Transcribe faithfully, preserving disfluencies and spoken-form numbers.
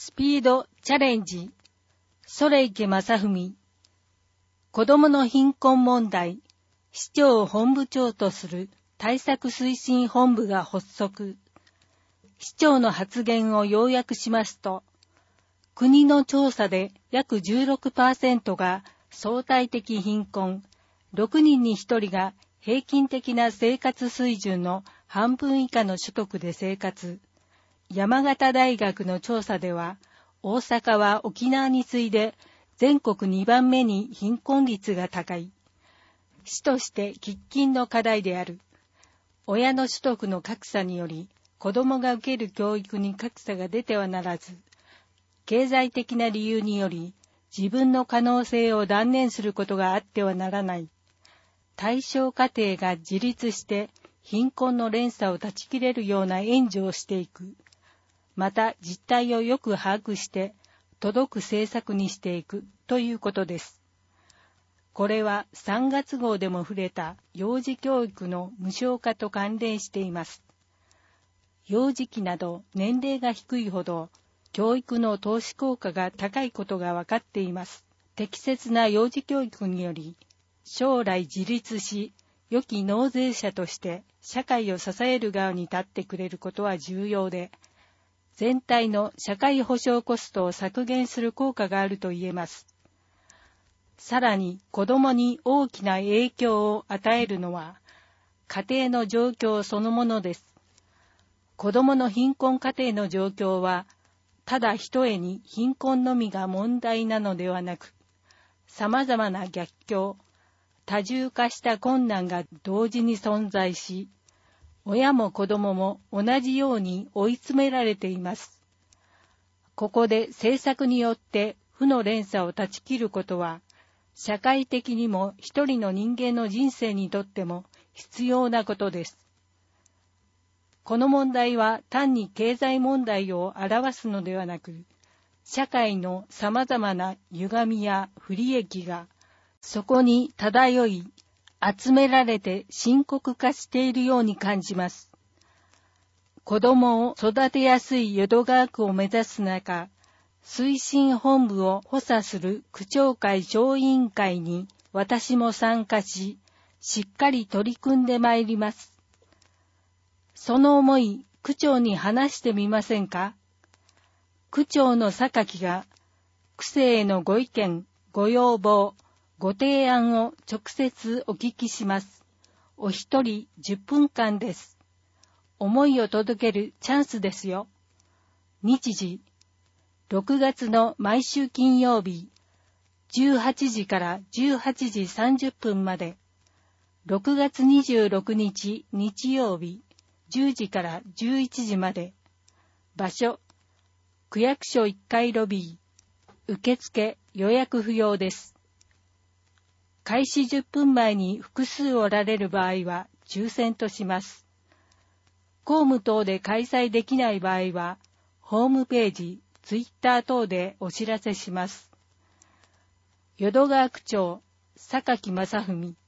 スピードチャレンジ、ソレイケ正文。子どもの貧困問題、市長を本部長とする対策推進本部が発足。市長の発言を要約しますと、国の調査で約 じゅうろくパーセント が相対的貧困、ろくにんにひとりが平均的な生活水準の半分以下の所得で生活。山形大学の調査では、大阪は沖縄に次いで全国にばんめに貧困率が高い。市として喫緊の課題である。親の所得の格差により、子どもが受ける教育に格差が出てはならず、経済的な理由により自分の可能性を断念することがあってはならない。対象家庭が自立して貧困の連鎖を断ち切れるような援助をしていく。また実態をよく把握して届く政策にしていくということです。これはさんがつ号でも触れた幼児教育の無償化と関連しています。幼児期など年齢が低いほど教育の投資効果が高いことが分かっています。適切な幼児教育により将来自立し、良き納税者として社会を支える側に立ってくれることは重要で、全体の社会保障コストを削減する効果があると言えます。さらに子どもに大きな影響を与えるのは家庭の状況そのものです。子どもの貧困家庭の状況はただひとえに貧困のみが問題なのではなく、さまざまな逆境、多重化した困難が同時に存在し、親も子どもも同じように追い詰められています。ここで政策によって負の連鎖を断ち切ることは、社会的にも一人の人間の人生にとっても必要なことです。この問題は単に経済問題を表すのではなく、社会のさまざまな歪みや不利益がそこに漂い、集められて深刻化しているように感じます。子どもを育てやすい淀川区を目指す中、推進本部を補佐する区長会小委員会に私も参加し、しっかり取り組んでまいります。その思い、区長に話してみませんか？区長の榊が、区政へのご意見、ご要望、ご提案を直接お聞きします。お一人じゅっぷんかんです。思いを届けるチャンスですよ。日時、ろくがつの毎週金曜日、じゅうはちじからじゅうはちじさんじゅっぷんまで。ろくがつにじゅうろくにち日曜日、じゅうじからじゅういちじまで。場所、区役所いっかいロビー。受付予約不要です。開始じゅっぷんまえに複数おられる場合は抽選とします。公務等で開催できない場合は、ホームページ、ツイッター等でお知らせします。淀川区長、榊正文。